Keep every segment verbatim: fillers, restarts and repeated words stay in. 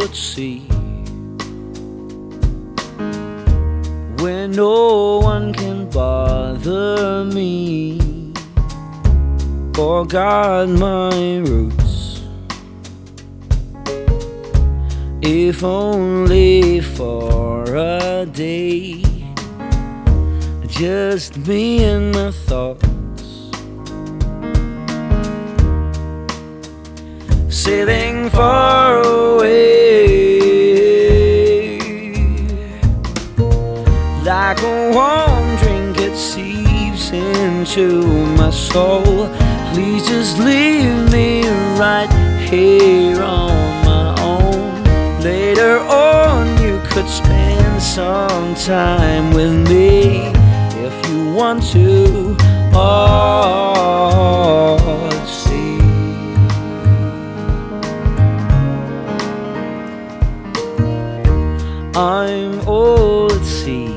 at sea, where no one can bother me, or guard my roots, if only for a day, just me and my thoughts, sailing far away, like a warm drink it seeps into my soul. Please just leave me right here on my own. Later on you could spend some time with me if you want to. Oh, see, I'm all at sea,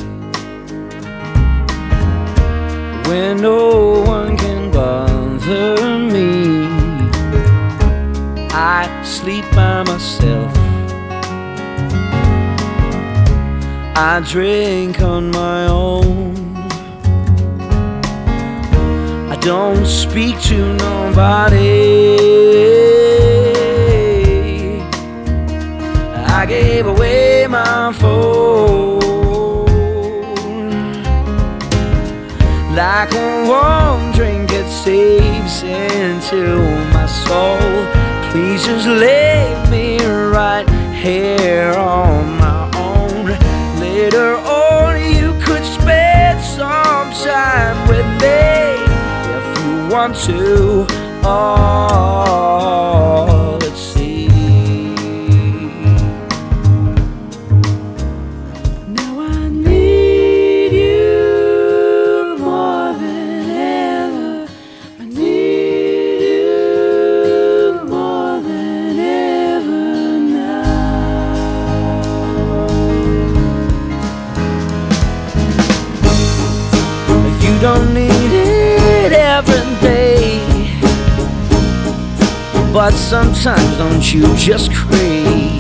where no one can bother me. I sleep by myself, I drink on my own, I don't speak to nobody. I gave away my phone, like a warm drink it seeps into my soul. Please just leave me right here on my own. Later on you could spend some time with me if you want to. Oh, let's see. Now I need you more than ever. I need you more than ever now. You don't need it every day, but sometimes don't you just crave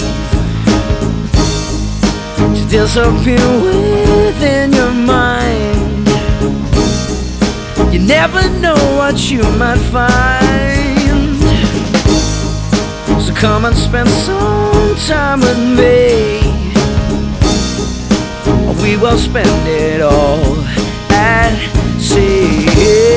to disappear within your mind? You never know what you might find, so come and spend some time with me. We will spend it all at sea,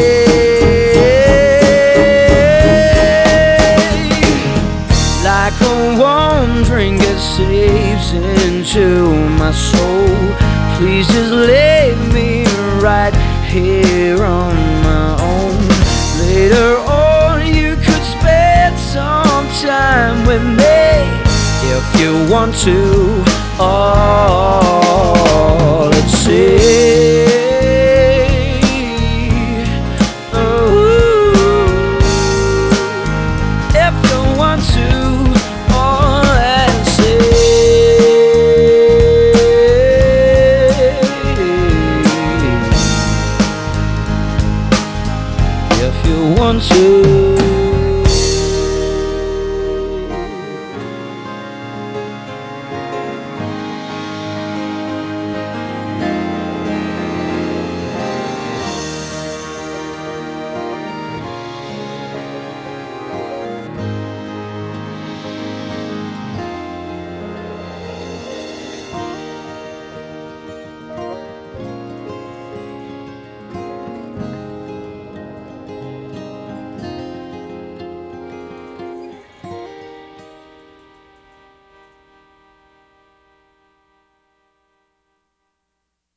like a warm drink it seeps into my soul. Please just leave me right here on my own. Later on you could spend some time with me if you want to. Oh, let's see.